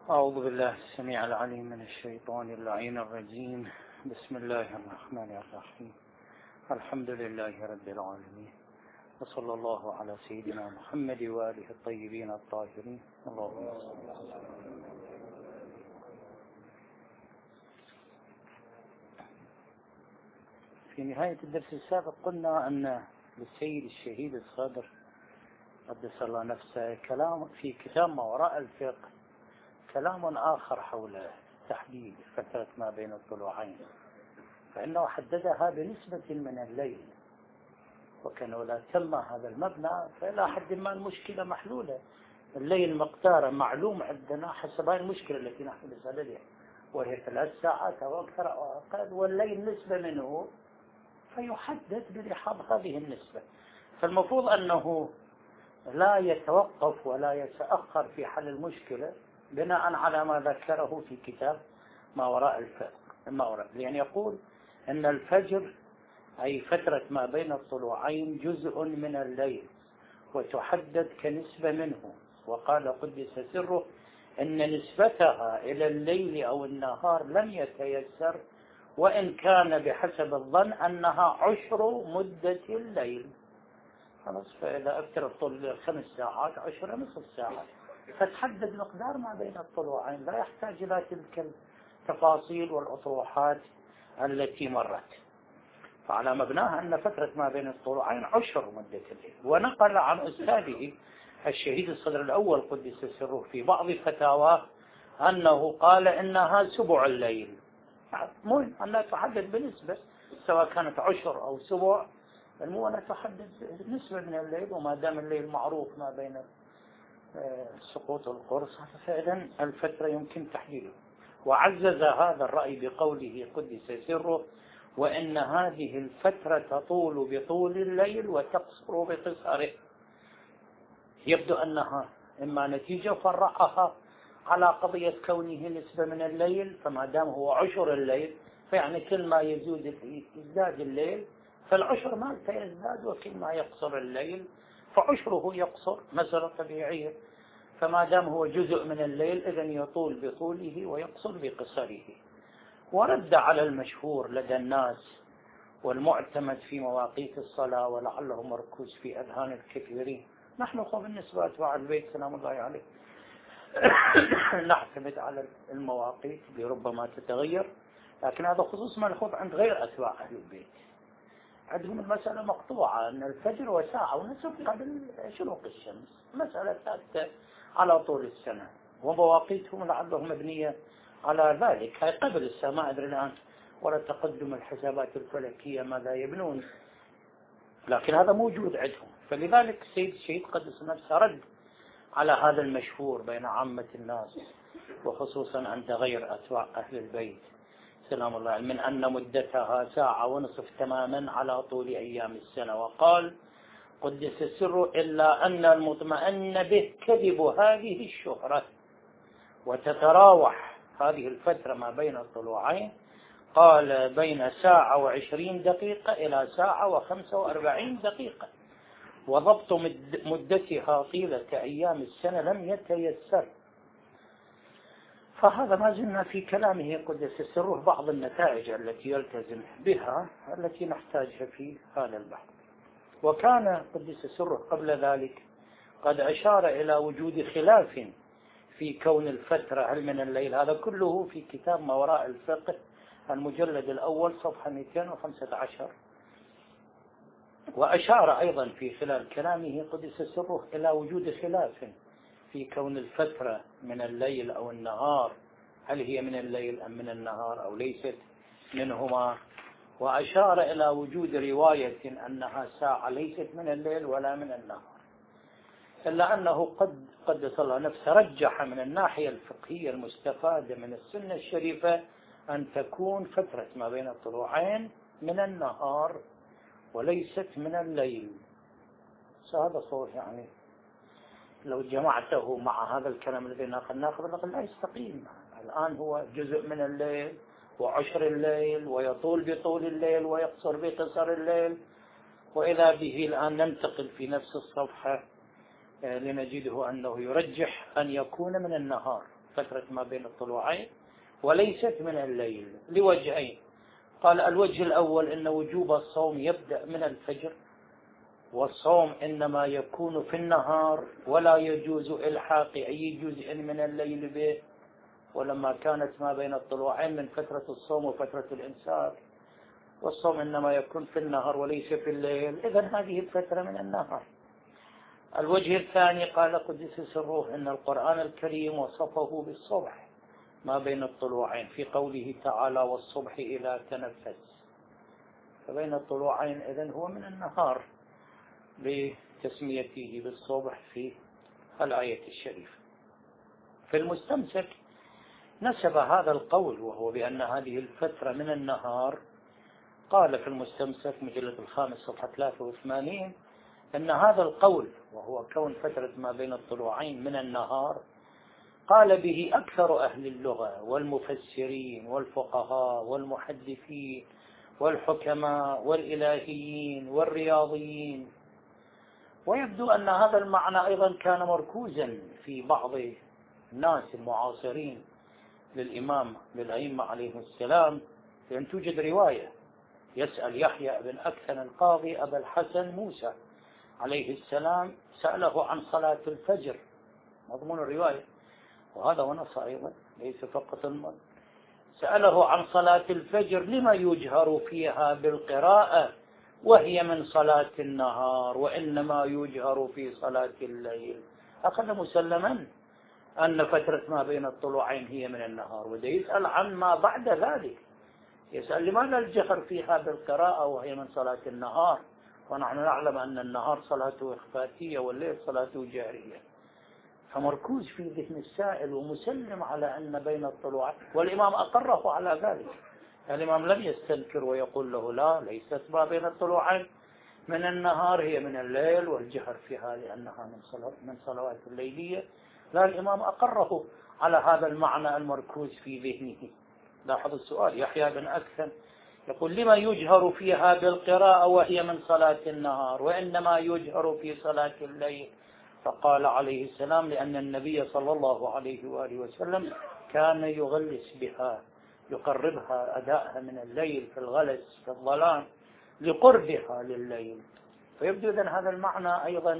أعوذ بالله السميع العليم من الشيطان اللعين الرجيم. بسم الله الرحمن الرحيم. الحمد لله رب العالمين، وصلى الله على سيدنا محمد وآله الطيبين الطاهرين. اللهم صل على في نهاية الدرس السابق قلنا أن للسيد الشهيد الصدر قدس الله نفسه كلام في كتاب ما وراء الفقه، كلام آخر حول تحديد فترة ما بين الطلوعين، فإنه حددها بنسبة من الليل، وكانوا لا تم هذا المبنى فإلى حد ما المشكلة محلولة. الليل مقداره معلوم عندنا حسب هذه المشكلة التي نحن بصددها، وهي 3 ساعات أو أكثر أو أقل، والليل نسبة منه فيحدد بلحاظ هذه النسبة. فالمفروض أنه لا يتوقف ولا يتأخر في حل المشكلة بناء على ما ذكره في كتاب ما وراء الفقه، لأن يقول أن الفجر أي فترة ما بين الطلوعين جزء من الليل وتحدد كنسبة منه، وقال قدس سره أن نسبتها إلى الليل أو النهار لم يتيسر، وإن كان بحسب الظن أنها 10 مدة الليل. خلاص، فإذا أكثر طول 5 ساعات 10 نصف ساعة، فتحدد مقدار ما بين الطلوعين، لا يحتاج إلى تلك التفاصيل والأطروحات التي مرت. فعلى مبناها أن فترة ما بين الطلوعين 10 مدة الليل. ونقل عن أستاذه الشهيد الصدر الأول قدس سره في بعض فتاواه أنه قال إنها سبع الليل، مهم أنها تحدد بنسبة، سواء كانت 10 أو سبع، المهم أنها تحدد نسبة من الليل، وما دام الليل معروف ما بين سقوط القرص، فإذن الفترة يمكن تحديده. وعزز هذا الرأي بقوله قدس سره: وإن هذه الفترة تطول بطول الليل وتقصر بقصره. يبدو أنها إما نتيجة فرعها على قضية كونه نسبة من الليل، فما دام هو 10 الليل فيعني كل ما يزداد الليل فالعشر مالته يزداد، وكل ما يقصر الليل فعشره يقصر، مسألة طبيعية. فما دام هو جزء من الليل إذن يطول بطوله ويقصر بقصره. ورد على المشهور لدى الناس والمعتمد في مواقيت الصلاة، ولعله مركوز في أذهان الكثيرين، نحن بالنسبة لأتباع البيت سلام الله عليه نعتمد على المواقيت لربما تتغير، لكن هذا خصوص ملحوظ عند غير أتباع أهل البيت. عندهم المسألة مقطوعة أن الفجر وساعة ونصف قبل شروق الشمس، مسألة ثابتة على طول السنة، ومواقيتهم لعلهم مبنية على ذلك. هاي قبل الساعة، ما أدري الآن ولا تقدم الحسابات الفلكية ماذا يبنون، لكن هذا موجود عندهم. فلذلك السيد الشهيد قدس نفسه رد على هذا المشهور بين عامة الناس، وخصوصا عند غير أتباع أهل البيت سلام الله، من أن مدتها 1.5 ساعة تماما على طول أيام السنة. وقال قدس سره: إلا أن المطمئن به كذب هذه الشهرة، وتتراوح هذه الفترة ما بين الطلوعين، قال بين 1 ساعة و20 دقيقة إلى 1 ساعة و45 دقيقة، وضبط مدتها طيلة أيام السنة لم يتيسر. فهذا ما زلنا في كلامه قدس سره بعض النتائج التي يلتزم بها التي نحتاجها في هذا البحث. وكان قدس سره قبل ذلك قد أشار إلى وجود خلاف في كون الفترة هل من الليل، هذا كله في كتاب ما وراء الفقه المجلد الأول صفحة 215. وأشار أيضا في خلال كلامه قدس سره إلى وجود خلاف في كون الفترة من الليل أو النهار، هل هي من الليل أم من النهار أو ليست منهما. وأشار إلى وجود رواية أنها ساعة ليست من الليل ولا من النهار، إلا أنه قدس الله نفسه رجح من الناحية الفقهية المستفادة من السنة الشريفة أن تكون فترة ما بين الطلوعين من النهار وليست من الليل. هذا صور يعني لو جمعته مع هذا الكلام الذي ناخذ لا يستقيم. الآن هو جزء من الليل وعشر الليل، ويطول بطول الليل ويقصر بقصر الليل، وإذا به الآن ننتقل في نفس الصفحة لنجده أنه يرجح أن يكون من النهار. فترة ما بين الطلوعين وليست من الليل لوجهين. قال الوجه الأول أن وجوب الصوم يبدأ من الفجر، والصوم إنما يكون في النهار ولا يجوز إلحاق أي جزء من الليل به، ولما كانت ما بين الطلوعين من فترة الصوم وفترة الإمساك، والصوم إنما يكون في النهار وليس في الليل، إذن هذه الفترة من النهار. الوجه الثاني قال قدس سره أن القرآن الكريم وصفه بالصبح ما بين الطلوعين في قوله تعالى والصبح إذا تنفس، فبين الطلوعين إذن هو من النهار بتسميته بالصبح في الآية الشريفة. في المستمسك نسب هذا القول وهو بأن هذه الفترة من النهار، قال في المستمسك مجلد 5 صفحة 83 أن هذا القول وهو كون فترة ما بين الطلوعين من النهار قال به أكثر أهل اللغة والمفسرين والفقهاء والمحدثين والحكماء والإلهيين والرياضيين. ويبدو أن هذا المعنى أيضا كان مركوزا في بعض الناس المعاصرين للأئمة عليهم السلام، لأن توجد رواية يسأل يحيى بن أكثن القاضي أبا الحسن موسى عليه السلام، سأله عن صلاة الفجر، مضمون الرواية وهذا ونص أيضا ليس فقط المضمون، سأله عن صلاة الفجر لما يجهر فيها بالقراءة وهي من صلاة النهار وإنما يجهر في صلاة الليل. أخذ مسلما أن فترة ما بين الطلوعين هي من النهار، وده يسأل عن ما بعد ذلك، يسأل لماذا الجهر فيها بالقراءة وهي من صلاة النهار، ونحن نعلم أن النهار صلاته إخفاتية والليل صلاته جهرية. فمركوز في ذهن السائل ومسلم على أن بين الطلوعين، والإمام أقره على ذلك، الإمام لم يستنكر ويقول له لا ليست ما بين الطلوعين من النهار هي من الليل والجهر فيها لأنها من صلوات الليلية، لا، الإمام أقره على هذا المعنى المركوز في ذهنه. لاحظ السؤال، يحيى بن أكثن يقول لما يجهر فيها بالقراءة وهي من صلاة النهار وإنما يجهر في صلاة الليل؟ فقال عليه السلام لأن النبي صلى الله عليه وآله وسلم كان يغلس بها، يقربها أداءها من الليل في الغلس في الظلام لقربها لليل. فيبدو إذن هذا المعنى أيضا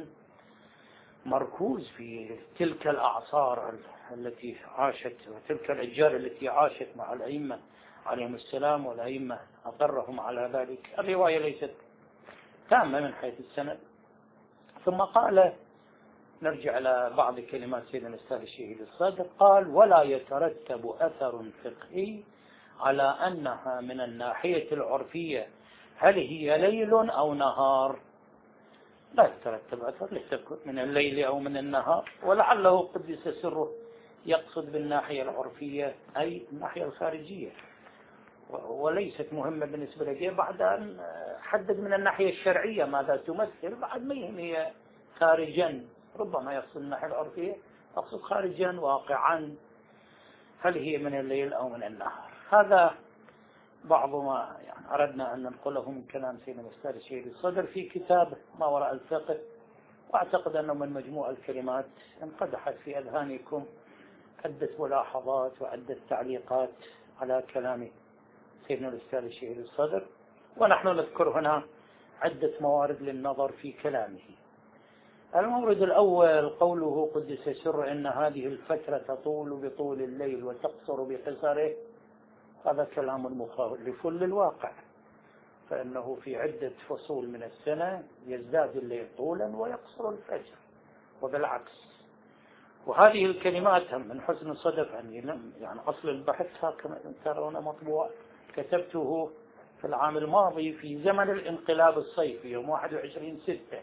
مركوز في تلك الأعصار التي عاشت وتلك الأجيال التي عاشت مع الأئمة عليهم السلام، والأئمة أقرهم على ذلك. الرواية ليست تامة من حيث السند. ثم قال، نرجع إلى بعض كلمات سيدنا الأستاذ الشهيد الصادق، قال ولا يترتب أثر فقهي على أنها من الناحية العرفية هل هي ليل أو نهار، لا يترتب أثر لتكن من الليل أو من النهار، ولعله قدس سره يقصد بالناحية العرفية أي الناحية الخارجية، وليست مهمة بالنسبة لي بعد أن حدد من الناحية الشرعية ماذا تمثل، بعد ما هي خارجا، ربما يقصد الناحية العرفية يقصد خارجا واقعا هل هي من الليل أو من النهار. هذا بعض ما أردنا أن ننقله من كلام سيدنا الأستاذ الشهيد الصدر في كتاب ما وراء الفقه، وأعتقد أنه من مجموع الكلمات انقدحت في أذهانكم عدة ملاحظات وعدة تعليقات على كلام سيدنا الأستاذ الشهيد الصدر، ونحن نذكر هنا عدة موارد للنظر في كلامه. المورد الأول قوله قدس سره إن هذه الفترة تطول بطول الليل وتقصر بقصره، هذا كلام مخالف للواقع، فإنه في عدة فصول من السنة يزداد الليل طولا ويقصر الفجر وبالعكس. وهذه الكلمات من حسن الصدف يعني أصل البحث كما ترون مطبوع، كتبته في العام الماضي في زمن الانقلاب الصيفي يوم 21/6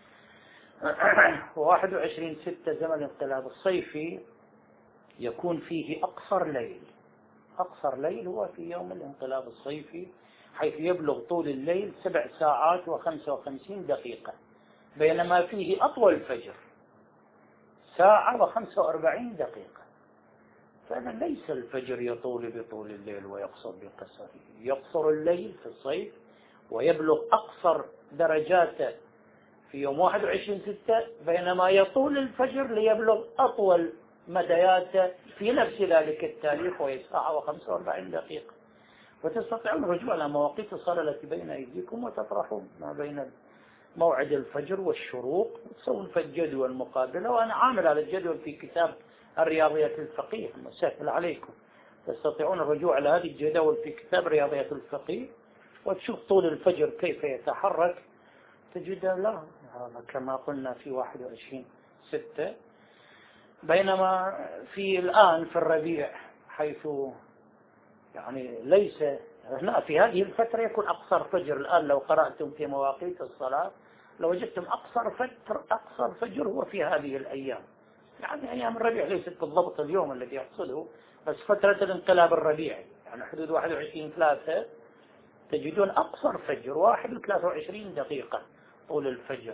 و21/6 زمن الانقلاب الصيفي يكون فيه أقصر ليل. أقصر ليل هو في يوم الانقلاب الصيفي، حيث يبلغ طول الليل 7 ساعات و55 دقيقة، بينما فيه أطول فجر 1 ساعة و45 دقيقة. فأنا ليس الفجر يطول بطول الليل ويقصر بقصره، يقصر الليل في الصيف ويبلغ أقصر درجاته في يوم 21/6، بينما يطول الفجر ليبلغ أطول مدياته في نفس ذلك التاريخ وهي الساعة و45 وتستطيعون الرجوع إلى مواقيت الصلاة التي بين أيديكم وتطرحون ما بين موعد الفجر والشروق وتسوون في الجدول المقابلة. وأنا عامل على الجدول في كتاب الرياضيات الفقيه مسهل عليكم، تستطيعون الرجوع إلى هذه الجدول في كتاب رياضيات الفقيه وتشوف طول الفجر كيف يتحرك، تجد له كما قلنا في 21/6، بينما في الآن في الربيع حيث يعني ليس هنا في هذه الفترة يكون أقصر فجر. الآن لو قرأتم في مواقيت الصلاة لوجدتم أقصر فجر هو في هذه الأيام، يعني أيام الربيع ليست بالضبط اليوم الذي يحصله، بس فترة الانقلاب الربيعي يعني حدود 21/3 تجدون أقصر فجر 1:23 طول الفجر،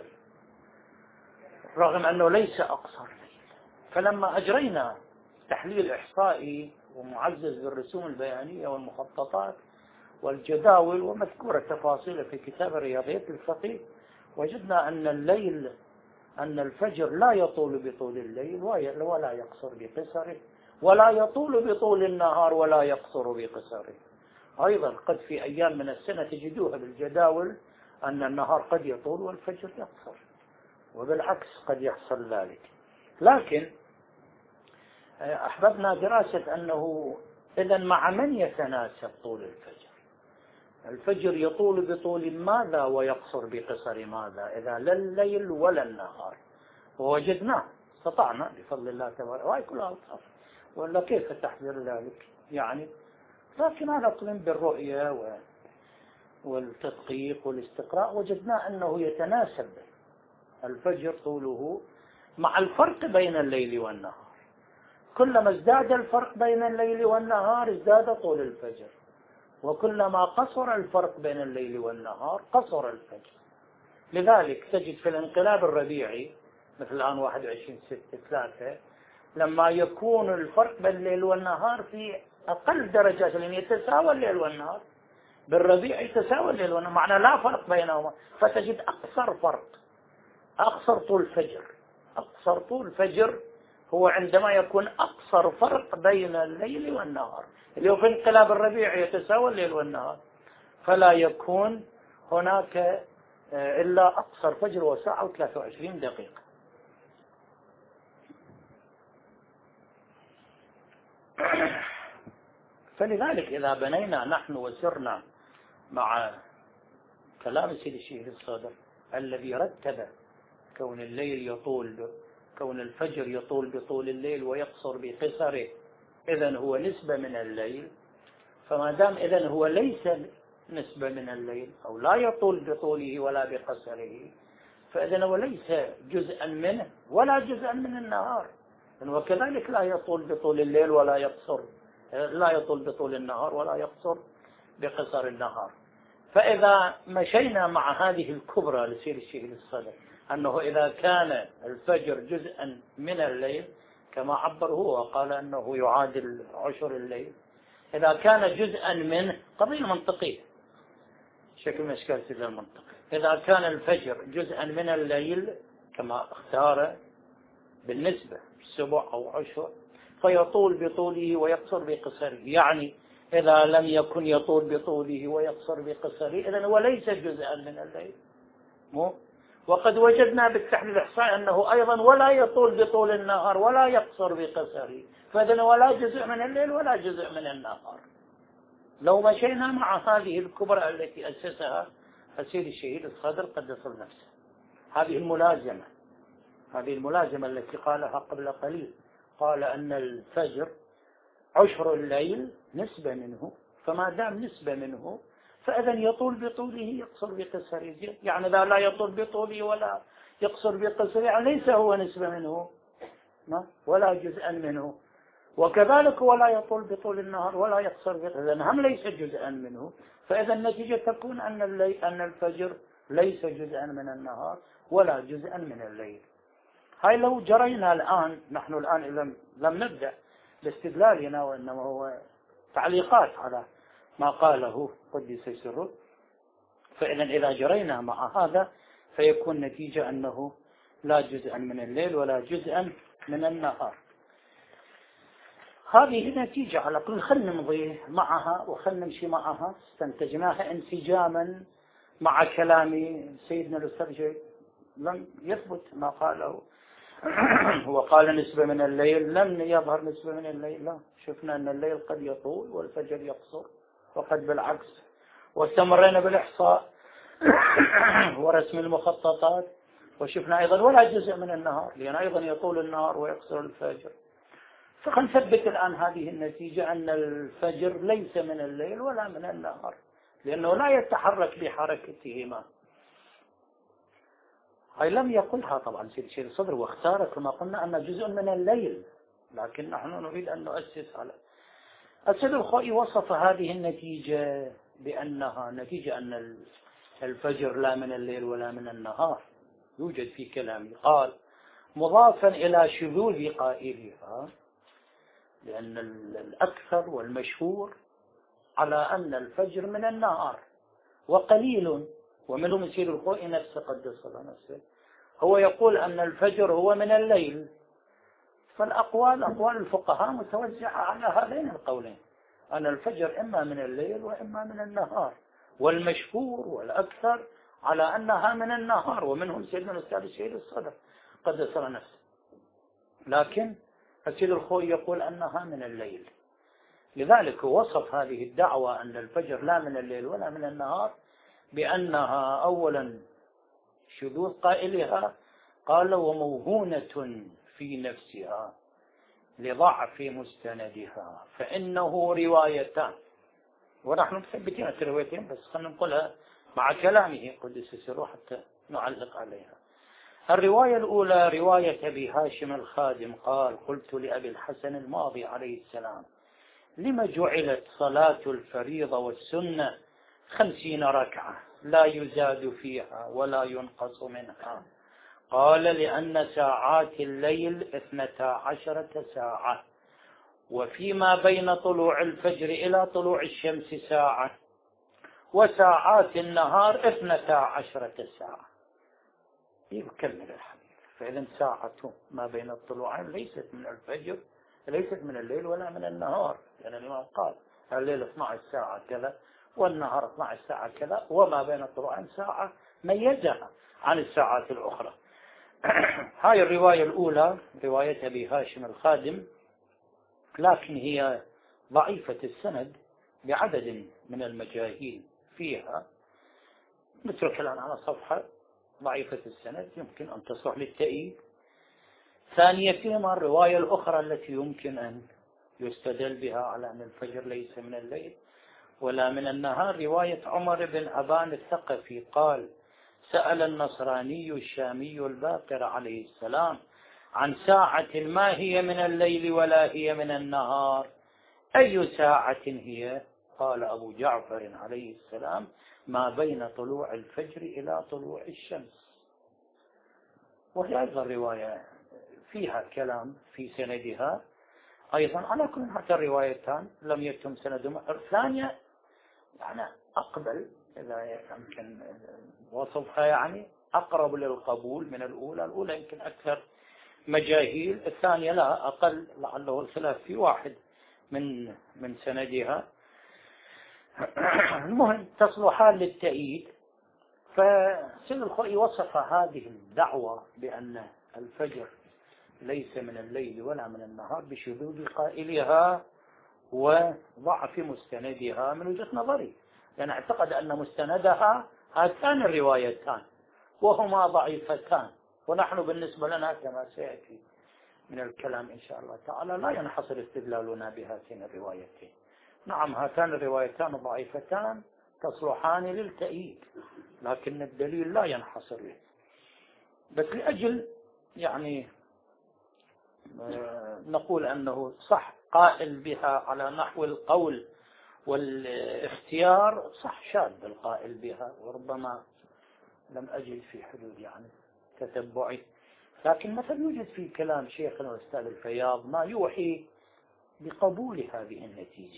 رغم أنه ليس أقصر ليل. فلما أجرينا تحليل إحصائي ومعزز بالرسوم البيانية والمخططات والجداول ومذكورة تفاصيل في كتاب الرياضيات الفقيه، وجدنا أن الفجر لا يطول بطول الليل ولا يقصر بقصره، ولا يطول بطول النهار ولا يقصر بقصره. أيضا قد في أيام من السنة تجدوها بالجداول أن النهار قد يطول والفجر يقصر، وبالعكس قد يحصل ذلك. لكن أحببنا دراسة أنه إذا مع من يتناسب طول الفجر؟ الفجر يطول بطول ماذا ويقصر بقصر ماذا؟ إذا لا الليل ولا النهار. ووجدناه، استطعنا بفضل الله تبارك وهي كلها أوصاف، ولا كيف تحذر ذلك يعني؟ لكن على قلم بالرؤية والتدقيق والاستقراء وجدنا أنه يتناسب الفجر طوله مع الفرق بين الليل والنهار. كلما ازداد الفرق بين الليل والنهار ازداد طول الفجر، وكلما قصر الفرق بين الليل والنهار قصر الفجر. لذلك تجد في الانقلاب الربيعي مثل الآن 21/3 لما يكون الفرق بين الليل والنهار في أقل درجات، لأن يتساوى الليل والنهار، بالربيع يتساوى الليل والنهار، معنى لا فرق بينهما، فتجد أقصر فرق، أقصر طول فجر. أقصر طول فجر هو عندما يكون أقصر فرق بين الليل والنهار. اليوم في انقلاب الربيع يتساوى الليل والنهار، فلا يكون هناك إلا أقصر فجر وساعة و23. فلذلك إذا بنينا نحن وسرنا مع كلام سيد الشيخ الصدر الذي رتب كون الليل يطول، كون الفجر يطول بطول الليل ويقصر بقصره، إذن هو نسبة من الليل. فما دام إذن هو ليس نسبة من الليل أو لا يطول بطوله ولا بقصره، فإذن هو ليس جزءا منه ولا جزءا من النهار، وكذلك لا يطول بطول الليل ولا يقصر، لا يطول بطول النهار ولا يقصر بقصر النهار. فإذا مشينا مع هذه الكبرى لسير الشيخ الصدر أنه إذا كان الفجر جزءا من الليل كما عبر هو وقال أنه يعادل عشر الليل، إذا كان جزءا منه قضية منطقية شكل من أشكال سيد المنطق، إذا كان الفجر جزءا من الليل كما اختار بالنسبة 7 أو 10 فيطول بطوله ويقصر بقصره، يعني إذا لم يكن يطول بطوله ويقصر بقصره إذن هو ليس جزءا من الليل. وقد وجدنا بالتحليل الإحصائي أنه أيضا ولا يطول بطول النهار ولا يقصر بقصره، فإذن ولا جزء من الليل ولا جزء من النهار. لو مشينا مع هذه الكبرى التي أسسها السيد الشهيد الصدر قدس نفسه، هذه الملازمة التي قالها قبل قليل، قال أن الفجر عشر الليل نسبة منه، فما دام نسبة منه فإذن يطول بطوله يقصر بقصره، يعني إذا لا يطول بطوله ولا يقصر بقصره يعني ليس هو نسبة منه ولا جزءا منه، وكذلك ولا يطول بطول النهار ولا يقصر بقصره، إذن هم ليس جزءا منه، فإذا النتيجة تكون أن الفجر ليس جزءا من النهار ولا جزءا من الليل. هاي لو جرينا الآن، نحن الآن إذا لم نبدأ باستدلالنا وإنما هو تعليقات على ما قاله قدس سره، فإذا إذا جرينا مع هذا فيكون نتيجة أنه لا جزءا من الليل ولا جزءا من النهار. هذه نتيجة على كل، خلنا نمضي معها وخلنا نمشي معها، استنتجناها انسجاما مع كلام سيدنا الأستاذ. لم يثبت ما قاله. هو قال نسبة من الليل، لم يظهر نسبة من الليل، لا، شفنا أن الليل قد يطول والفجر يقصر، وقد بالعكس. واستمرينا بالإحصاء ورسم المخططات، وشفنا أيضا ولا جزء من النهار، لأن أيضا يطول النهار ويقصر الفجر. فنثبت الآن هذه النتيجة أن الفجر ليس من الليل ولا من النهار، لأنه لا يتحرك بحركتهما. هاي لم يقلها طبعا سيد الشيخ الصدر، واختار كما قلنا أن جزء من الليل، لكن نحن نريد أن نؤسس على. السيد الخوئي وصف هذه النتيجة بأنها نتيجة أن الفجر لا من الليل ولا من النهار، يوجد في كلامه، قال مضافا إلى شذوذ قائلها، لأن الأكثر والمشهور على أن الفجر من النهار وقليل، ومنهم سيد الخوئي نفسه قدس الله نفسه هو يقول أن الفجر هو من الليل. فالأقوال أقوال الفقهاء متوزعة على هذين القولين، أن الفجر إما من الليل وإما من النهار، والمشهور والأكثر على أنها من النهار، ومنهم سيدنا الأستاذ الشهيد الصدر قدس الله نفسه. لكن السيد الخوئي يقول أنها من الليل، لذلك وصف هذه الدعوة أن الفجر لا من الليل ولا من النهار بأنها أولا شذوذ قائلها، قال وموهونة في نفسها لضعف مستندها، فإنه روايتان، ونحن مثبتين الروايتين بس خلينا نقولها مع كلامه قدس سره حتى نعلق عليها. الرواية الأولى رواية أبي هاشم الخادم قال قلت لأبي الحسن الماضي عليه السلام لما جعلت صلاة الفريضة والسنة 50 ركعة لا يزاد فيها ولا ينقص منها؟ قال لأن ساعات الليل 12 ساعة، وفيما بين طلوع الفجر إلى طلوع الشمس ساعة، وساعات النهار 12 ساعة. يكمل الحديث، فإذا ساعة ما بين الطلوعين ليست من الفجر، ليست من الليل ولا من النهار، لأن الإمام قال الليل 12 ساعة كذا والنهار 12 ساعة كذا، وما بين الطلوعين ساعة ميزها عن الساعات الأخرى. هاي الرواية الأولى رواية أبي هاشم الخادم، لكن هي ضعيفة السند بعدد من المجاهيل فيها، نترك الآن على صفحة ضعيفة السند يمكن أن تصلح للتأييد. ثانيتهما الرواية الأخرى التي يمكن أن يستدل بها على أن الفجر ليس من الليل ولا من النهار، رواية عمر بن أبان الثقفي قال سأل النصراني الشامي الباقر عليه السلام عن ساعة ما هي من الليل ولا هي من النهار، أي ساعة هي؟ قال أبو جعفر عليه السلام ما بين طلوع الفجر إلى طلوع الشمس. وهي أيضا رواية فيها كلام في سندها أيضا، على كل هاتين الروايتان لم يتم سندهما. الثانية يعني أقبل إذا يمكن وصفها، يعني أقرب للقبول من الأولى. الأولى يمكن أكثر مجاهيل، الثانية لا، أقل، لعله الخلاف في واحد من سندها. المهم تصلحان للتأييد. فسيد الخوئي وصف هذه الدعوة بأن الفجر ليس من الليل ولا من النهار بشذوذ قائلها وضعف مستندها من وجهة نظري، لأن اعتقد أن مستندها هاتان الروايتان وهما ضعيفتان، ونحن بالنسبة لنا كما سيأتي من الكلام إن شاء الله تعالى لا ينحصر استدلالنا بهاتين الروايتين. نعم هاتان الروايتان ضعيفتان تصلحان للتأييد، لكن الدليل لا ينحصر له. بس لأجل يعني نقول أنه صح قائل بها على نحو القول والاختيار، صح شاذ القائل بها، وربما لم أجد في حدود يعني تتبعي، لكن مثلا يوجد في كلام شيخنا الأستاذ الفياض ما يوحي بقبول هذه النتيجة.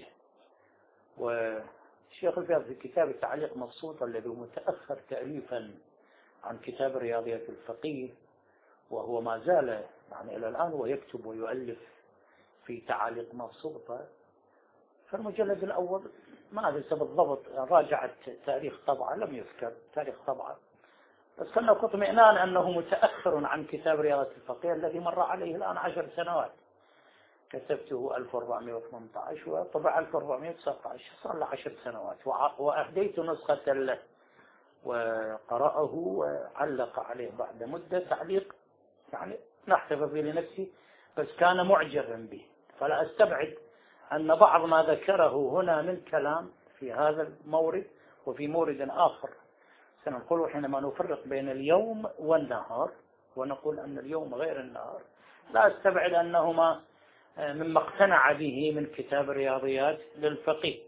والشيخ الفياض في كتاب التعليق مبسوط الذي متأخر تأليفا عن كتاب رياضية الفقيه، وهو ما زال يعني إلى الآن ويكتب ويؤلف في تعاليق مبسوطة. فالمجلد الأول ما أدري بالضبط، راجعت تاريخ طبعة لم يذكر تاريخ طبعة، بس كان كنت اطمئنان أنه متأخر عن كتاب رياضة الفقيه الذي مر عليه الآن 10 سنوات. كتبته 1418 وطبع 1419، صار له 10 سنوات، وأهديت نسخة له وقرأه وعلق عليه بعد مدة تعليق يعني نحتفظ به لنفسي، بس كان معجبا به. فلا أستبعد أن بعض ما ذكره هنا من كلام في هذا المورد وفي مورد آخر سنقول حينما نفرق بين اليوم والنهار ونقول أن اليوم غير النهار، لا أستبعد أنهما مما اقتنع به من كتاب الرياضيات للفقيه.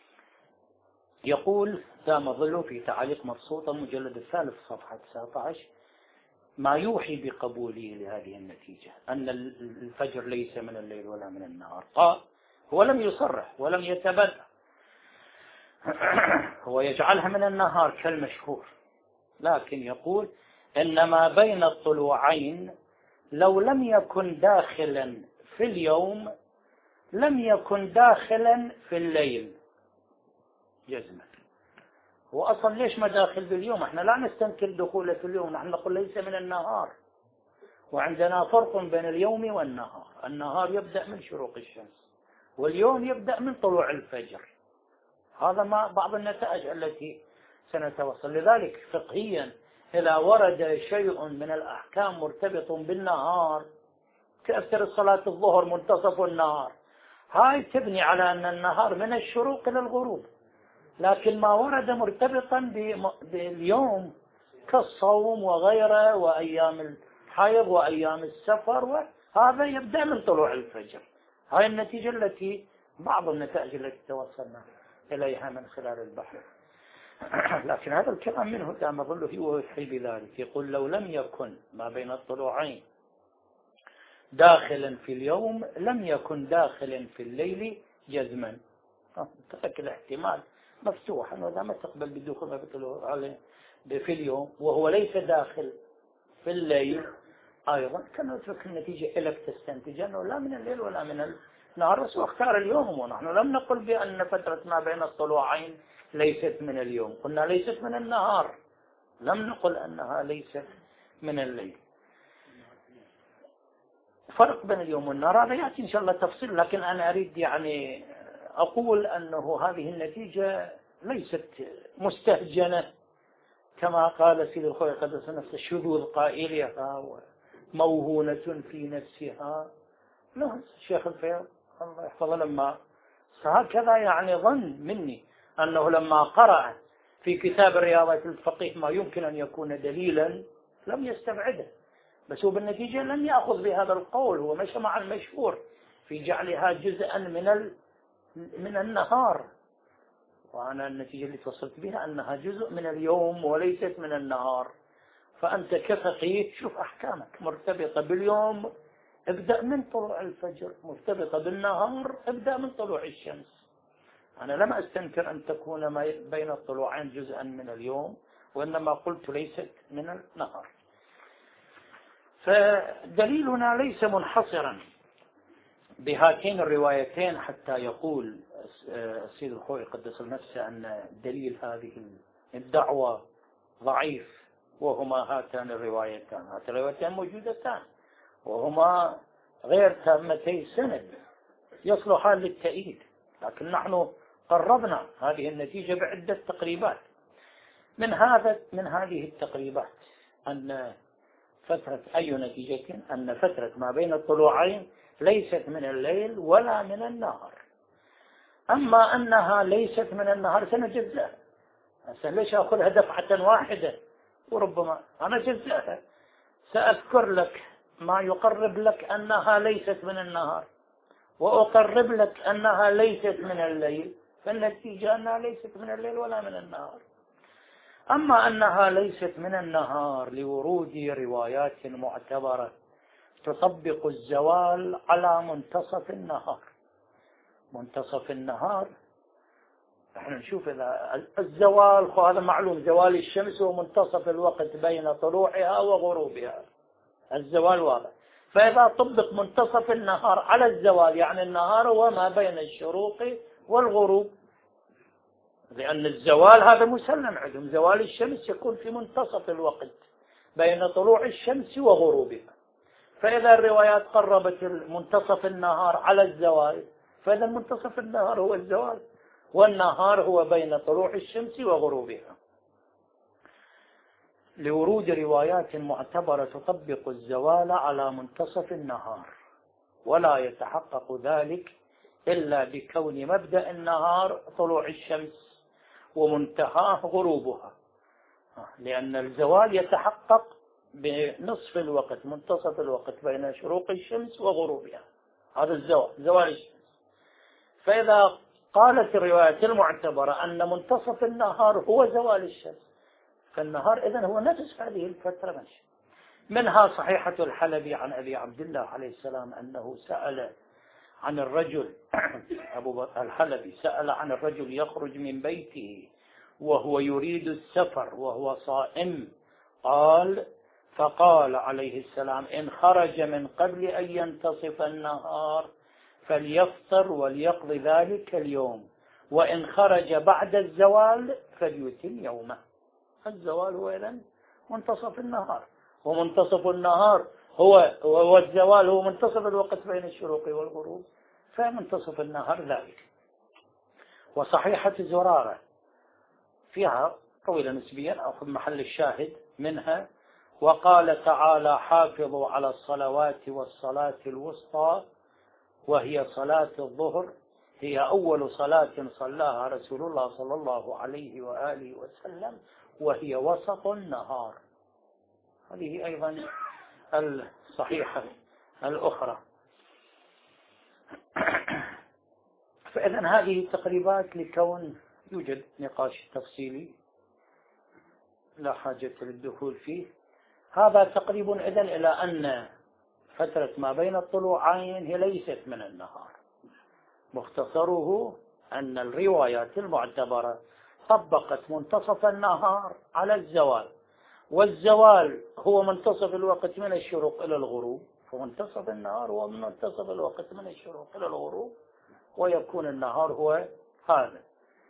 يقول دام ظله في تعليق مبسوطة المجلد الثالث صفحة 19: ما يوحي بقبوله لهذه النتيجة أن الفجر ليس من الليل ولا من النهار. هو لم يصرح ولم يتبدأ، هو يجعلها من النهار كالمشهور، لكن يقول إن ما بين الطلوعين لو لم يكن داخلا في اليوم لم يكن داخلا في الليل جزما. هو أصلا ليش ما داخل باليوم؟ احنا لا نستنكر دخوله في اليوم، نحن نقول ليس من النهار، وعندنا فرق بين اليوم والنهار. النهار يبدأ من شروق الشمس واليوم يبدأ من طلوع الفجر. هذا ما بعض النتائج التي سنتوصل. لذلك فقهيا إذا ورد شيء من الأحكام مرتبط بالنهار كأثر صلاة الظهر منتصف النهار، هاي تبني على أن النهار من الشروق إلى الغروب. لكن ما ورد مرتبطا باليوم كالصوم وغيره وأيام الحيض وأيام السفر، هذا يبدأ من طلوع الفجر. هاي النتيجة التي بعض النتائج التي توصلنا إليها من خلال البحث. لكن هذا الكلام منه دام ظله ويوحي بذلك. يقول لو لم يكن ما بين الطلوعين داخلا في اليوم لم يكن داخلا في الليل جزما. ترك الاحتمال مفتوحا، وإذا ما تقبل بالدخول ما بيطلع عليه في اليوم وهو ليس داخل في الليل أيضا، كان نترك النتيجة لك تستنتج أنه لا من الليل ولا من النهار، بس واختار اليوم. ونحن لم نقل بأن فترة ما بين الطلوعين ليست من اليوم، قلنا ليست من النهار، لم نقل أنها ليست من الليل. فرق بين اليوم والنهار هذا يأتي إن شاء الله تفصيل، لكن أنا أريد يعني أقول أنه هذه النتيجة ليست مستهجنة كما قال سيد الخوي قدس نفسه شذوذ قائلها وموهونة في نفسها. لا، الشيخ الفياض الله يحفظه لما هكذا يعني ظن مني أنه لما قرأ في كتاب رياضة الفقيه ما يمكن أن يكون دليلا لم يستبعده، بس هو بالنتيجة لم يأخذ بهذا القول، هو مشى مع المشهور في جعلها جزءا من النهار، وأنا النتيجة اللي توصلت بها أنها جزء من اليوم وليست من النهار. فأنت كفقيه شوف أحكامك مرتبطة باليوم ابدأ من طلوع الفجر، مرتبطة بالنهار ابدأ من طلوع الشمس. أنا لم أستنكر أن تكون ما بين الطلوعين جزءا من اليوم، وإنما قلت ليست من النهار. فدليلنا ليس منحصرا بهاتين الروايتين حتى يقول السيد الخوي قدس نفسه أن دليل هذه الدعوة ضعيف، وهما هاتان الروايتان. هاتان الروايتان موجودتان وهما غير تامتي السند يصلحان للتأييد، لكن نحن قربنا هذه النتيجة بعدة تقريبات. من هذه التقريبات أن فترة أي نتيجة أن فترة ما بين الطلوعين ليست من الليل ولا من النهار. أما أنها ليست من النهار سنجزأها. ليش أخذها دفعة واحدة؟ وربما أنا جزأها، سأذكر لك ما يقرب لك أنها ليست من النهار وأقرب لك أنها ليست من الليل، فالنتيجة أنها ليست من الليل ولا من النهار. أما أنها ليست من النهار لورود روايات معتبرة تطبق الزوال على منتصف النهار. منتصف النهار نحن نشوف إذا الزوال هذا معلوم، زوال الشمس هو منتصف الوقت بين طلوعها وغروبها، الزوال واضح. فإذا طبق منتصف النهار على الزوال، يعني النهار هو ما بين الشروق والغروب، لأن الزوال هذا مسلم عندهم، زوال الشمس يكون في منتصف الوقت بين طلوع الشمس وغروبها. فإذا الروايات قربت منتصف النهار على الزوال، فإذا منتصف النهار هو الزوال، والنهار هو بين طلوع الشمس وغروبها، لورود روايات معتبرة تطبق الزوال على منتصف النهار، ولا يتحقق ذلك إلا بكون مبدأ النهار طلوع الشمس ومنتهاه غروبها، لأن الزوال يتحقق بنصف الوقت، منتصف الوقت بين شروق الشمس وغروبها، هذا الزوال، زوال الشمس. فإذا قالت الرواية المعتبرة أن منتصف النهار هو زوال الشمس، فالنهار إذن هو نفس هذه الفترة ماشي. منها صحيحة الحلبي عن أبي عبد الله عليه السلام أنه سأل عن الرجل أبو الحلبي سأل عن الرجل يخرج من بيته وهو يريد السفر وهو صائم، فقال عليه السلام: إن خرج من قبل أن ينتصف النهار فليفطر وليقضي ذلك اليوم، وإن خرج بعد الزوال فليتم يومه. الزوال هو إذن منتصف النهار، ومنتصف النهار هو الزوال هو منتصف الوقت بين الشروق والغروب، فمنتصف النهار ذلك. وصحيحة زرارة فيها طويلة نسبيا، أخذ محل الشاهد منها: وقال تعالى: حافظوا على الصلوات والصلاة الوسطى، وهي صلاة الظهر، هي أول صلاة صلاها رسول الله صلى الله عليه وآله وسلم، وهي وسط النهار. هذه أيضا الصحيحة الأخرى. فإذن هذه تقريبات لكون يوجد نقاش تفصيلي لا حاجة للدخول فيه. هذا تقريب إذن إلى أن فترة ما بين الطلوعين هي ليست من النهار. مختصره أن الروايات المعتبرة طبقت منتصف النهار على الزوال، والزوال هو منتصف الوقت من الشروق إلى الغروب، فمنتصف النهار هو من منتصف الوقت من الشروق إلى الغروب، ويكون النهار هو هذا.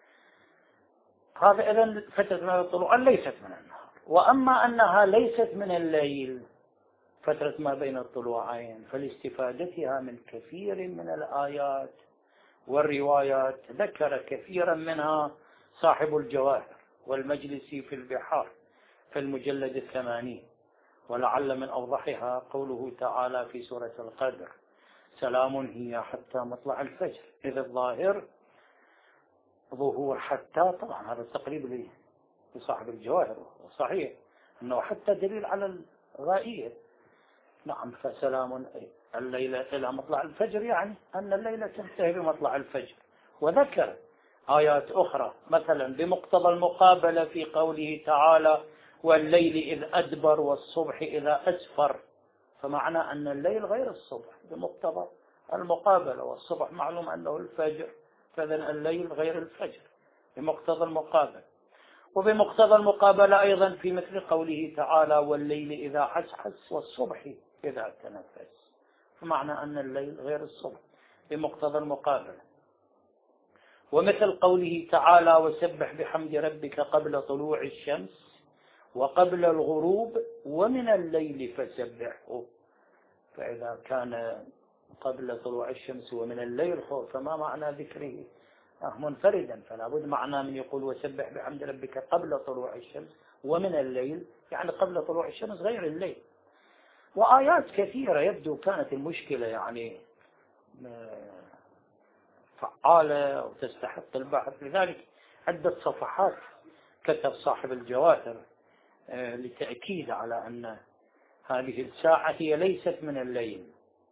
إذن فترة ما بين الطلوعين ليست من النهار. وأما أنها ليست من الليل فترة ما بين الطلوعين، فلاستفادتها من كثير من الآيات والروايات ذكر كثيرا منها صاحب الجواهر والمجلسي في البحار في المجلد 80. ولعل من أوضحها قوله تعالى في سورة القدر: سلام هي حتى مطلع الفجر، إذ الظاهر ظهور حتى، طبعا هذا التقريب لصاحب الجواهر، وصحيح أنه حتى دليل على الغائية. نعم، فسلام الليلة إلى مطلع الفجر، يعني أن الليلة تنتهي بمطلع الفجر. وذكر آيات أخرى مثلا بمقتضى المقابلة في قوله تعالى: والليل إذ أدبر والصبح إذا أسفر، فمعنى أن الليل غير الصبح بمقتضى المقابلة، والصبح معلوم أنه الفجر، فإذن الليل غير الفجر بمقتضى المقابلة. وبمقتضى المقابلة أيضا في مثل قوله تعالى: والليل إذا عسعس والصبح إذا تنفس، فمعنى أن الليل غير الصبح بمقتضى المقابلة. ومثل قوله تعالى: وسبح بحمد ربك قبل طلوع الشمس وقبل الغروب ومن الليل فسبحه، فإذا كان قبل طلوع الشمس ومن الليل فما معنى ذكره منفردا؟ فلا بد معناه من يقول وسبح بحمد ربك قبل طلوع الشمس ومن الليل، يعني قبل طلوع الشمس غير الليل. وآيات كثيرة يبدو كانت المشكلة يعني فعالة وتستحق البحث، لذلك عدة صفحات كتب صاحب الجواهر لتأكيد على أن هذه الساعة هي ليست من الليل.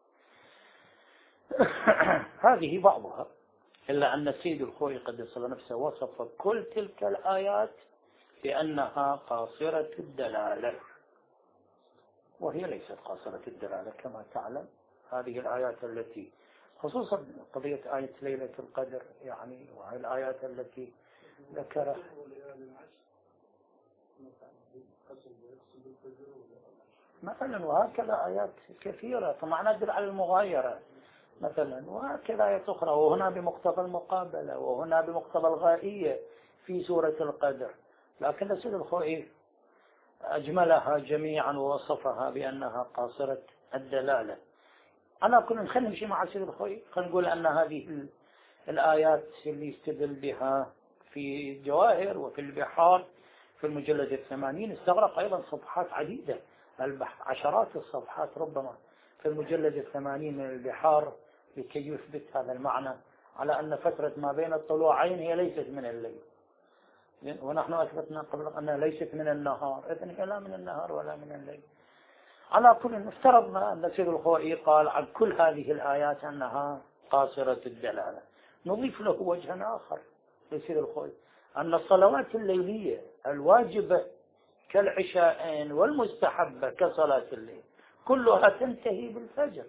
هذه بعضها، إلا أن السيد الخوئي قدس الله نفسه وصف كل تلك الآيات بأنها قاصرة الدلالة، وهي ليست قاصرة الدلالة كما تعلم. هذه الآيات التي خصوصا قضية آية ليلة القدر، يعني وهي الآيات التي ذكرها مثلا. وهكذا آيات كثيرة طبعا تدل على المغايرة مثلا، وهكذا آيات أخرى، وهنا بمقتضى المقابلة، وهنا بمقتضى الغائية في سورة القدر. لكن السيد الخوئي أجملها جميعا ووصفها بأنها قاصرة الدلالة. على كل خلينا نمشي مع السيد الخوئي، خلينا نقول أن هذه الآيات اللي يستدل بها في الجواهر وفي البحار في المجلد 80 استغرق أيضا صفحات عديدة، عشرات الصفحات ربما في المجلد 80 من البحار، لكي يثبت هذا المعنى على أن فترة ما بين الطلوعين هي ليست من الليل، ونحن أثبتنا قبل أنها ليست من النهار، إذن هي لا من النهار ولا من الليل. على كل افترضنا أن السيد الخوئي قال عن كل هذه الآيات أنها قاصرة الدلالة. نضيف له وجها آخر للسيد الخوئي، أن الصلوات الليلية الواجبة كالعشاءين والمستحبة كصلاة الليل كلها تنتهي بالفجر.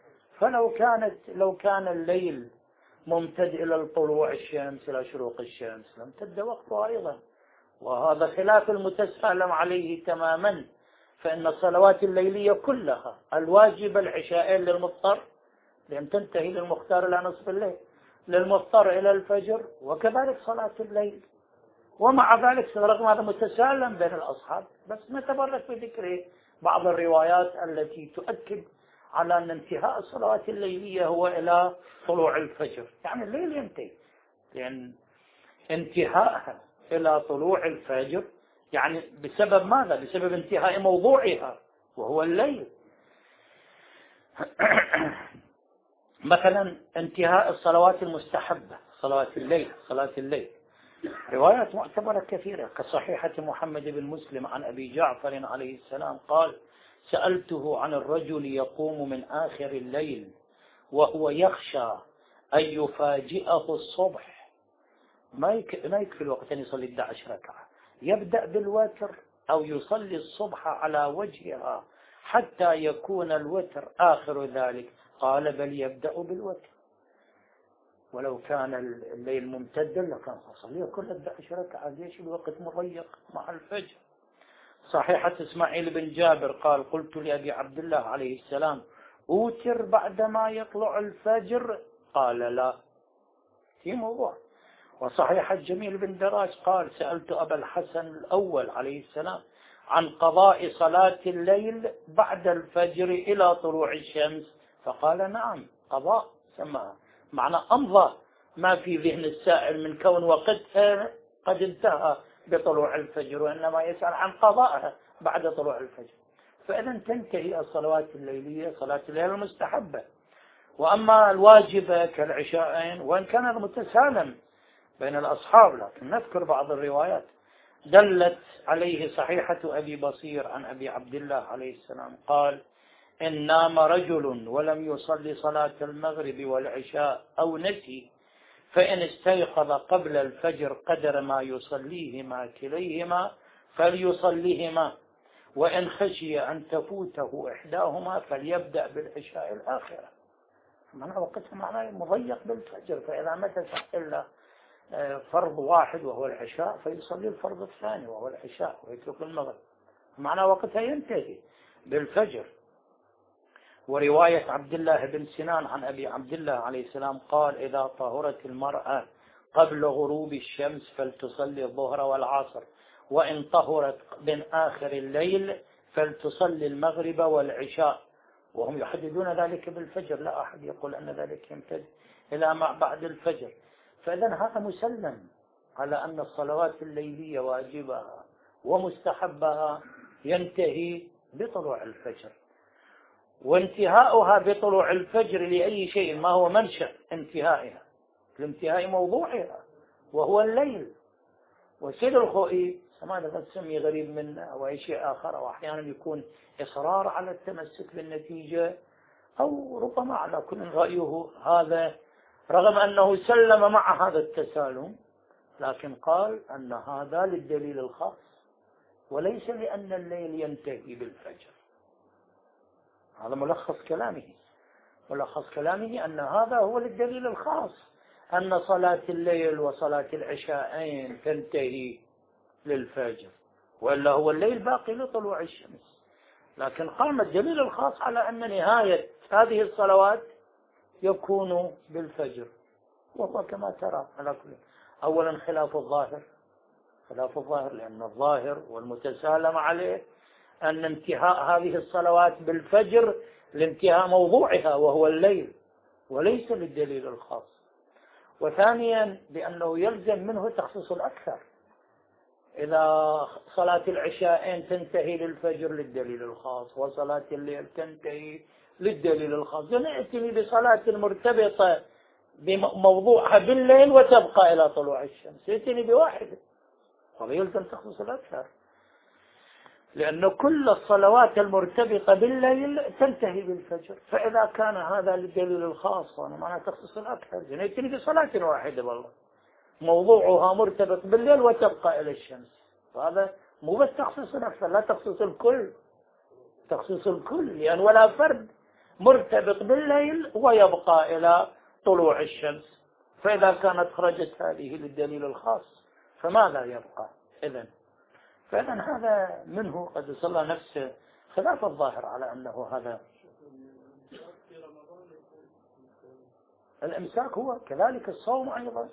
لو كان الليل ممتد إلى الطلوع الشمس إلى شروق الشمس لامتد وقته أيضا، وهذا خلاف المتسالم عليه تماما. فإن الصلوات الليلية كلها الواجبة العشاءين للمضطر لأن تنتهي للمختار إلى نصف الليل، للمضطر إلى الفجر، وكذلك صلاة الليل. ومع ذلك رغم هذا متسالم بين الأصحاب، بس نتبرك بذكر بعض الروايات التي تؤكد على أن انتهاء الصلوات الليلية هو إلى طلوع الفجر، يعني الليل ينتهي، لأن انتهاءها إلى طلوع الفجر يعني بسبب ماذا؟ بسبب انتهاء موضوعها وهو الليل. مثلا انتهاء الصلوات المستحبة، صلاة الليل روايات معتبرة كثيرة كصحيحة محمد بن مسلم عن أبي جعفر عليه السلام قال: سألته عن الرجل يقوم من آخر الليل وهو يخشى أن يفاجئه الصبح، ما يكفي الوقت أن يصلي 11 ركعة، يبدأ بالوتر أو يصلي الصبح على وجهها حتى يكون الوتر آخر ذلك. قال: بل يبدأ بالوتر، ولو كان الليل ممتدا لكان صلي كل 11 ركعة، ليش الوقت مضيق مع الفجر. صحيحة إسماعيل بن جابر قال: قلت لأبي عبد الله عليه السلام: أوتر بعدما يطلع الفجر؟ قال: لا، في موضوع. وصحيحة جميل بن دراج قال: سألت أبا الحسن الأول عليه السلام عن قضاء صلاة الليل بعد الفجر إلى طلوع الشمس، فقال: نعم، قضاء سماها، معنى أمضى ما في ذهن السائل من كون وقتها قد انتهى بطلوع الفجر، وإنما يسأل عن قضائها بعد طلوع الفجر. فإذا تنتهي الصلوات الليلية، صلاة الليل المستحبة. وأما الواجبة كالعشاءين وإن كان متسالم بين الأصحاب، لكن نذكر بعض الروايات دلت عليه صحيحة أبي بصير عن أبي عبد الله عليه السلام قال: إن نام رجل ولم يصلي صلاة المغرب والعشاء أو نسي، فإن استيقظ قبل الفجر قدر ما يصليهما كليهما فليصليهما، وإن خشي أن تفوته إحداهما فليبدأ بالعشاء الآخرة. معنى وقتها معناه مضيق بالفجر، فإذا متى إلا فرض واحد وهو العشاء فيصلي الفرض الثاني وهو العشاء ويترك المغرب، معنى وقتها ينتهي بالفجر. ورواية عبد الله بن سنان عن أبي عبد الله عليه السلام قال: إذا طهرت المرأة قبل غروب الشمس فلتصلي الظهر والعصر، وإن طهرت من آخر الليل فلتصلي المغرب والعشاء. وهم يحددون ذلك بالفجر، لا أحد يقول أن ذلك يمتد إلى ما بعد الفجر. فإذا هذا مسلم على أن الصلوات الليلية واجبها ومستحبها ينتهي بطلوع الفجر، وانتهاؤها بطلوع الفجر لأي شيء ما هو منشأ انتهائها، لانتهاء موضوعها وهو الليل. والسيد الخوئي هذا سمي غريب منه أو أي شيء آخر، أو أحيانا يكون إصرار على التمسك بالنتيجة، أو ربما على كل رأيه هذا، رغم أنه سلم مع هذا التسالم، لكن قال أن هذا للدليل الخاص وليس لأن الليل ينتهي بالفجر. هذا ملخص كلامه أن هذا هو للدليل الخاص، أن صلاة الليل وصلاة العشاءين تنتهي للفجر، وإلا هو الليل باقي لطلوع الشمس. لكن قام الدليل الخاص على أن نهاية هذه الصلوات يكون بالفجر، وهو كما ترى على كل. أولا خلاف الظاهر، لأن الظاهر والمتسالم عليه أن انتهاء هذه الصلوات بالفجر لانتهاء موضوعها وهو الليل، وليس للدليل الخاص. وثانيا بأنه يلزم منه تخصيص الأكثر، إذا صلاة العشاءين تنتهي للفجر للدليل الخاص، وصلاة الليل تنتهي للدليل الخاص، نأتي بصلاة مرتبطة بموضوعها بالليل وتبقى إلى طلوع الشمس، يأتي بواحدة، هذا يلزم تخصيص الأكثر، لأن كل الصلوات المرتبطة بالليل تنتهي بالفجر. فإذا كان هذا للدليل الخاص وأنا معنى تخصيص الأكثر، يأتي بصلاة واحدة والله موضوعها مرتبط بالليل وتبقى إلى الشمس، وهذا مو بس تخصيص الأكثر، لا تخصيص الكل، تخصيص الكل، لأن ولا فرد مرتبط بالليل ويبقى إلى طلوع الشمس. فإذا كانت خرجت هذه للدليل الخاص فماذا يبقى فإذا هذا منه قد صلى نفسه خلاف الظاهر على أنه هذا الإمساك هو كذلك الصوم أيضا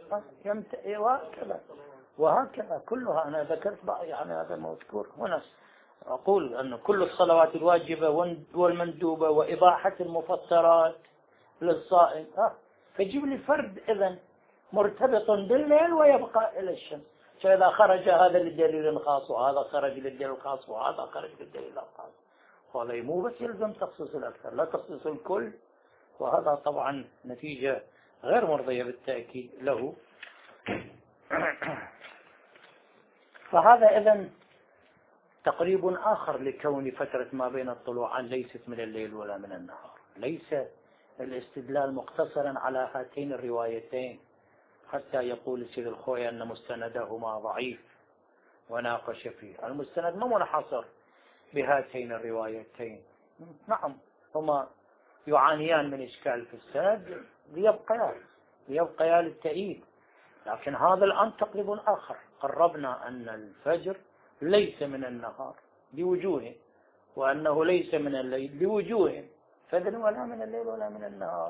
وهكذا كلها. أنا ذكرت يعني هذا مذكور هنا، أقول أن كل الصلوات الواجبة والمندوبة وإباحة المفطرات للصائم، فجيب لي فرد إذن مرتبط بالليل ويبقى إلى الشمس. فإذا خرج هذا للدليل الخاص وهذا خرج للدليل الخاص وهذا خرج للدليل الخاص، وهذا مو بس يلزم تخصيص الأكثر، لا تخصيص الكل، وهذا طبعا نتيجة غير مرضية بالتأكيد له. فهذا إذن تقريب آخر لكون فترة ما بين الطلوعان ليست من الليل ولا من النهار. ليس الاستدلال مقتصرا على هاتين الروايتين حتى يقول سيد الخوي أن مستندهما ضعيف وناقش فيه. المستند ما منحصر بهاتين الروايتين، نعم هما يعانيان من إشكال في السند ليبقيا للتأييد، لكن هذا الآن تقريب آخر. قربنا أن الفجر ليس من النهار بوجوه، وأنه ليس من الليل بوجوه، فإذن ولا من الليل ولا من النهار.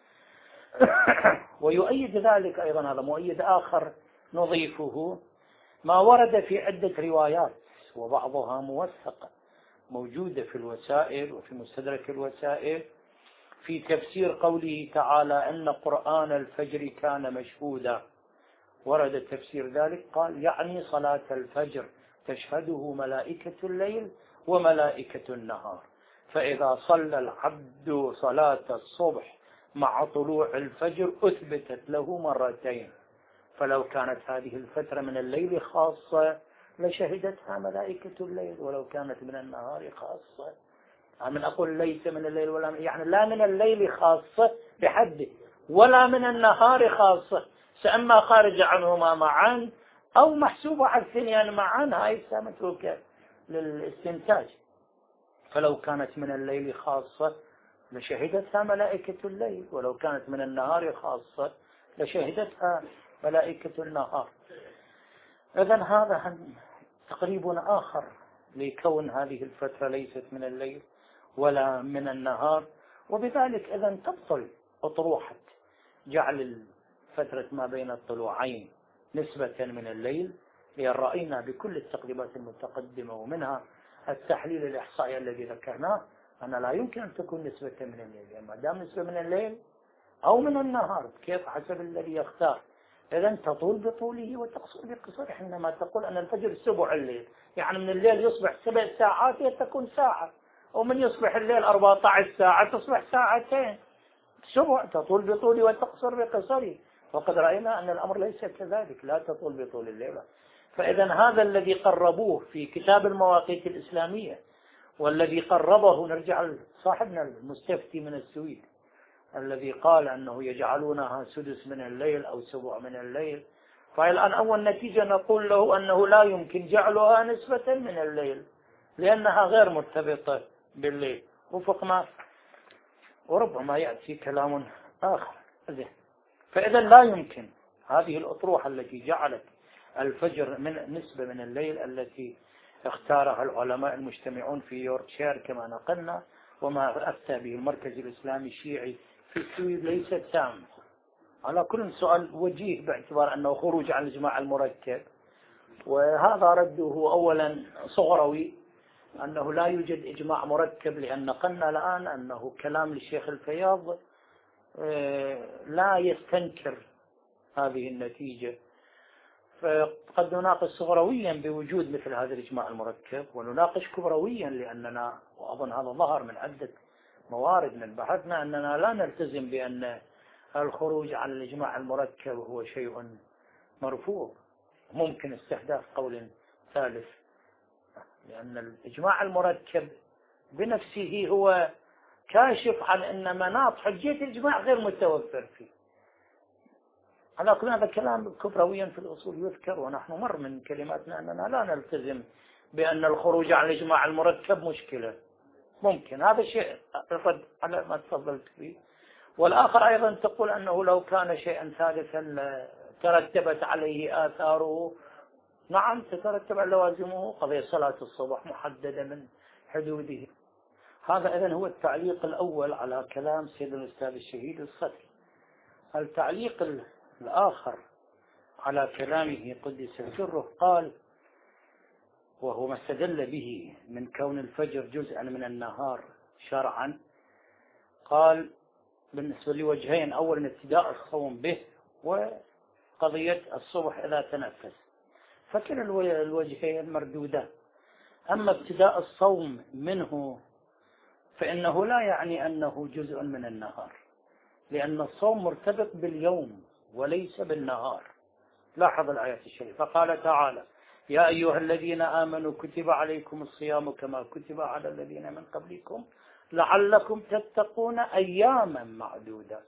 ويؤيد ذلك أيضا، هذا مؤيد آخر نضيفه، ما ورد في عدة روايات وبعضها موثقة موجودة في الوسائل وفي مستدرك الوسائل في تفسير قوله تعالى أن قرآن الفجر كان مشهودا. ورد تفسير ذلك قال يعني صلاة الفجر تشهده ملائكة الليل وملائكة النهار، فإذا صلى العبد صلاة الصبح مع طلوع الفجر أثبتت له مرتين، فلو كانت هذه الفترة من الليل خاصة لشهدتها ملائكة الليل، ولو كانت من النهار خاصة. من أقول ليس من الليل ولا يعني لا من الليل خاصة بحده ولا من النهار خاصة، سأما خارج عنهما معا أو محسوبة على الثنيان معا، هاي متروكة للاستنتاج. فلو كانت من الليل خاصة لشهدتها ملائكة الليل، ولو كانت من النهار خاصة لشهدتها ملائكة النهار. إذن هذا تقريب آخر لكون هذه الفترة ليست من الليل ولا من النهار، وبذلك إذن تبطل أطروحة جعل فترة ما بين الطلوعين نسبة من الليل، لأن رأينا بكل التقريبات المتقدمة ومنها التحليل الإحصائي الذي ذكرناه أن لا يمكن أن تكون نسبة من الليل، يعني ما دام نسبة من الليل أو من النهار كيف حسب الذي يختار. إذن تطول بطوله وتقصر بقصره. حينما تقول أن الفجر سبع الليل، يعني من الليل يصبح 7 ساعات تكون ساعة، ومن يصبح الليل 14 ساعة تصبح ساعتين. سبع تطول بطوله وتقصر بقصره، وقد رأينا أن الأمر ليس كذلك، لا تطول بطول الليلة. فإذا هذا الذي قربوه في كتاب المواقيت الإسلامية، والذي قربه نرجع صاحبنا المستفتي من السويد الذي قال أنه يجعلونها سدس من الليل أو سبع من الليل، فالآن أول نتيجة نقول له أنه لا يمكن جعلها نسبة من الليل لأنها غير مرتبطة بالليل وفقنا، وربما يأتي كلام آخر. فإذا لا يمكن هذه الأطروحة التي جعلت الفجر من نسبة من الليل التي اختارها العلماء المجتمعون في يوركشير كما نقلنا، وما أفتى به المركز الإسلامي الشيعي في السويد ليست تامة. على كل سؤال وجيه باعتبار أنه خروج عن الإجماع المركب، وهذا رده أولا صغروي، أنه لا يوجد إجماع مركب، لأن نقلنا الآن أنه كلام للشيخ الفياض لا يستنكر هذه النتيجة. فقد نناقش صغرويا بوجود مثل هذا الإجماع المركب، ونناقش كبرويا، لأننا وأظن هذا ظهر من عدة موارد من بحثنا أننا لا نلتزم بأن الخروج عن الإجماع المركب هو شيء مرفوض. ممكن استحداث قول ثالث، لأن الإجماع المركب بنفسه هو كاشف عن أن مناط حجية الإجماع غير متوفر فيه. على كل هذا كلام كبرويا في الأصول يذكر، ونحن مر من كلماتنا أننا لا نلتزم بأن الخروج عن الإجماع المركب مشكلة. ممكن هذا الشيء رد على ما تفضلت فيه. والآخر أيضا تقول أنه لو كان شيئا ثالثا ترتبت عليه آثاره. نعم، تترتب على لوازمه، قضية صلاة الصبح محددة من حدوده. هذا إذن هو التعليق الأول على كلام سيد الأستاذ الشهيد الصدر. التعليق الآخر على كلامه قدس سره قال، وهو ما استدل به من كون الفجر جزءا من النهار شرعا، قال بالنسبة لوجهين: أولا ابتداء الصوم به، وقضية الصبح إذا تنفس، فكلا الوجهين مردودان. أما ابتداء الصوم منه فإنه لا يعني أنه جزء من النهار، لأن الصوم مرتبط باليوم وليس بالنهار. لاحظ الآية الشريفة، فقال تعالى: يا أيها الذين آمنوا كتب عليكم الصيام كما كتب على الذين من قبلكم لعلكم تتقون أياما معدودات.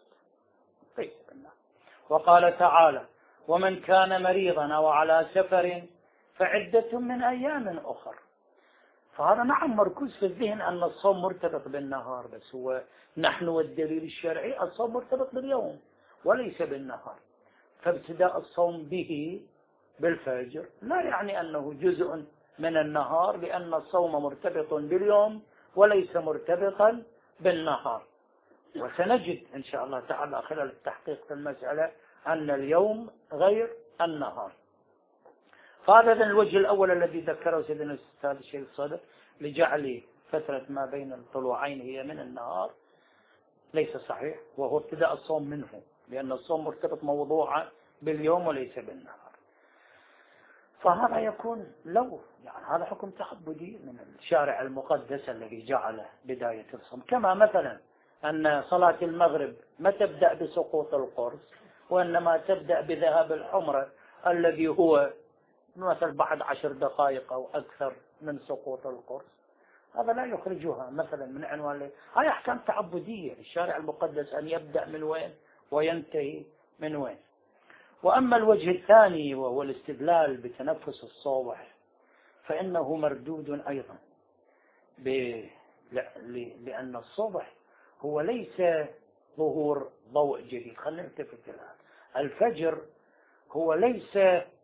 وقال تعالى: ومن كان مريضا أو على سفر فعدة من أيام أخر. فهذا نعم مركوز في الذهن أن الصوم مرتبط بالنهار، بس هو نحن والدليل الشرعي الصوم مرتبط باليوم وليس بالنهار. فابتداء الصوم به بالفجر لا يعني أنه جزء من النهار، لأن الصوم مرتبط باليوم وليس مرتبطا بالنهار. وسنجد إن شاء الله تعالى خلال التحقيق في المسألة أن اليوم غير النهار. فهذا الوجه الأول الذي ذكره سيدنا الأستاذ الشيخ الصادق لجعل فترة ما بين الطلوعين هي من النهار ليس صحيح، وهو ابتداء الصوم منه، لأن الصوم مرتبط موضوعا باليوم وليس بالنهار. فهذا يكون لو يعني هذا حكم تعبدي من الشارع المقدس الذي جعل بداية الصوم، كما مثلا أن صلاة المغرب ما تبدأ بسقوط القرص، وإنما تبدأ بذهاب الحمرة الذي هو مثلا بعد 10 دقائق أو أكثر من سقوط القرص. هذا لا يخرجها مثلا من عنوان هاي أحكام تعبدية الشارع المقدس أن يبدأ من وين وينتهي من وين. وأما الوجه الثاني وهو الاستدلال بتنفس الصبح فإنه مردود أيضا، لأن الصبح هو ليس ظهور ضوء جديد. خلينا نلتفت الآن، الفجر هو ليس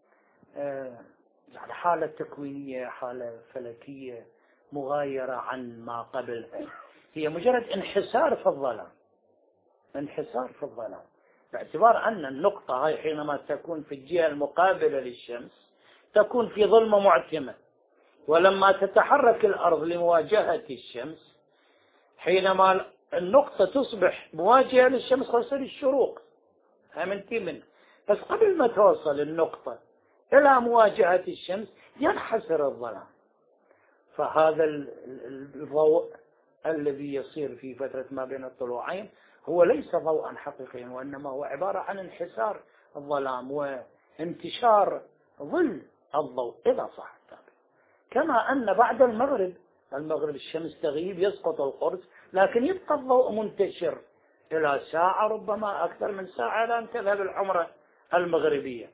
يعني حالة تكوينية، حالة فلكية مغايرة عن ما قبلها، هي مجرد انحسار في الظلام، انحسار في الظلام، باعتبار أن النقطة هاي حينما تكون في الجهة المقابلة للشمس تكون في ظلمة معتمة، ولما تتحرك الأرض لمواجهة الشمس حينما النقطة تصبح مواجهة للشمس خاصة الشروق همنتي منه، بس قبل ما توصل النقطة إلى مواجهة الشمس ينحسر الظلام. فهذا الضوء الذي يصير في فترة ما بين الطلوعين هو ليس ضوءا حقيقيا، وإنما هو عبارة عن انحسار الظلام وانتشار ظل الضوء إذا صح التعبير. كما أن بعد المغرب الشمس تغيب يسقط القرص، لكن يبقى الضوء منتشر إلى ساعة ربما أكثر من ساعة لأن تذهب الحمرة المغربية.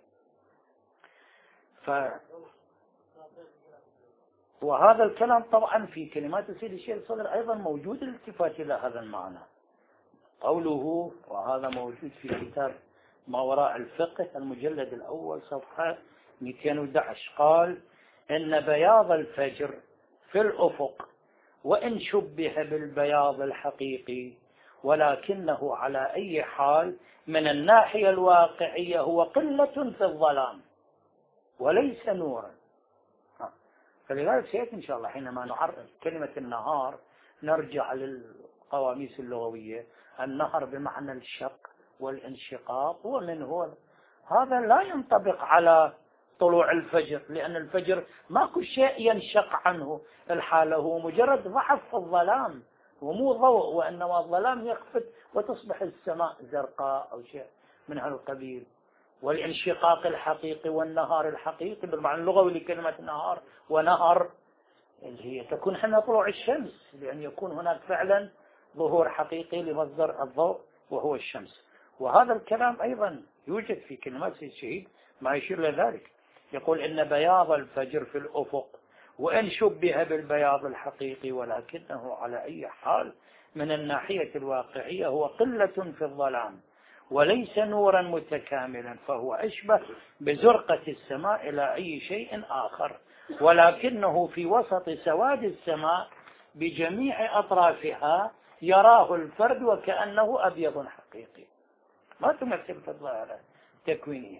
وهذا الكلام طبعا في كلمات السيد الشيخ الصدر أيضا موجود الالتفات إلى هذا المعنى. قوله، وهذا موجود في كتاب ما وراء الفقه المجلد الأول صفحة 211، قال: إن بياض الفجر في الأفق وإن شبه بالبياض الحقيقي ولكنه على أي حال من الناحية الواقعية هو قلة في الظلام وليس نورا. فلذلك سيأتي إن شاء الله حينما نعرف كلمة النهار نرجع للقواميس اللغوية. النهر بمعنى الشق والانشقاق، ومن هو هذا لا ينطبق على طلوع الفجر، لأن الفجر ماكو شيء ينشق عنه، الحالة هو مجرد ضعف في الظلام ومو ضوء، وإنما الظلام يخفت وتصبح السماء زرقاء أو شيء من هالقبيل. والانشقاق الحقيقي والنهار الحقيقي بالمعنى اللغوي لكلمة نهار ونهر اللي هي تكون حين طلوع الشمس، لأن يكون هناك فعلا ظهور حقيقي لمصدر الضوء وهو الشمس. وهذا الكلام أيضا يوجد في كلمات الشهيد ما يشير لذلك. يقول إن بياض الفجر في الأفق وإن شبه بالبياض الحقيقي ولكنه على أي حال من الناحية الواقعية هو قلة في الظلام وليس نورا متكاملا، فهو أشبه بزرقة السماء إلى أي شيء آخر، ولكنه في وسط سواد السماء بجميع أطرافها يراه الفرد وكأنه أبيض حقيقي، ما تمثل في الظاهرة تكوينية.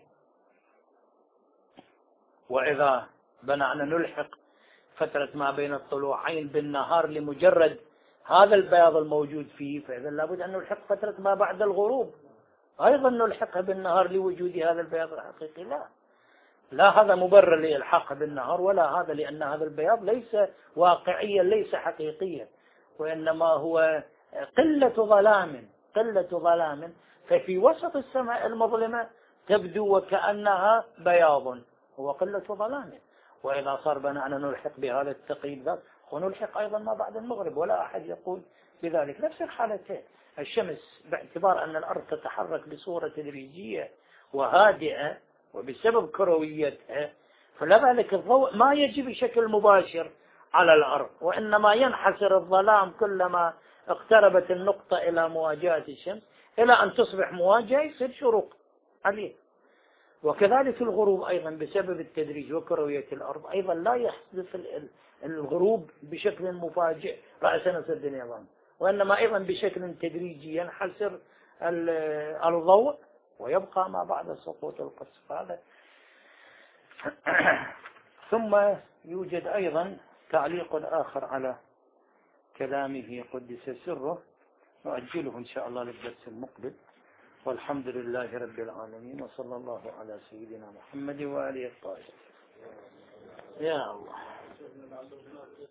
وإذا بنعنا نلحق فترة ما بين الطلوعين بالنهار لمجرد هذا البياض الموجود فيه، فإذا لابد أن نلحق فترة ما بعد الغروب أيضا نلحقها بالنهار لوجود هذا البياض الحقيقي. لا هذا مبرر لإلحاقها بالنهار، ولا هذا، لأن هذا البياض ليس واقعيا ليس حقيقيا، وإنما هو قلة ظلام ففي وسط السماء المظلمة تبدو وكأنها بياض، هو قلة ظلام. وإذا صار بنا أن نلحق بهذا التقييد ذات ونلحق أيضا ما بعد المغرب، ولا أحد يقول بذلك. نفس الحالتين، الشمس باعتبار أن الأرض تتحرك بصورة تدريجية وهادئة وبسبب كرويتها، فلذلك الضوء ما يجي بشكل مباشر على الأرض، وإنما ينحسر الظلام كلما اقتربت النقطة إلى مواجهة الشمس إلى أن تصبح مواجهة يصير شروق عليه. وكذلك الغروب أيضا بسبب التدريج وكروية الأرض أيضا لا يحدث الغروب بشكل مفاجئ رأسا سد النظام، وإنما أيضا بشكل تدريجي ينحسر الضوء ويبقى ما بعد سقوط القصف هذا. ثم يوجد أيضا تعليق آخر على كلامه قدس سره، نؤجله إن شاء الله للدرس المقبل. والحمد لله رب العالمين، وصلى الله على سيدنا محمد وآله الطاهرين. يا الله.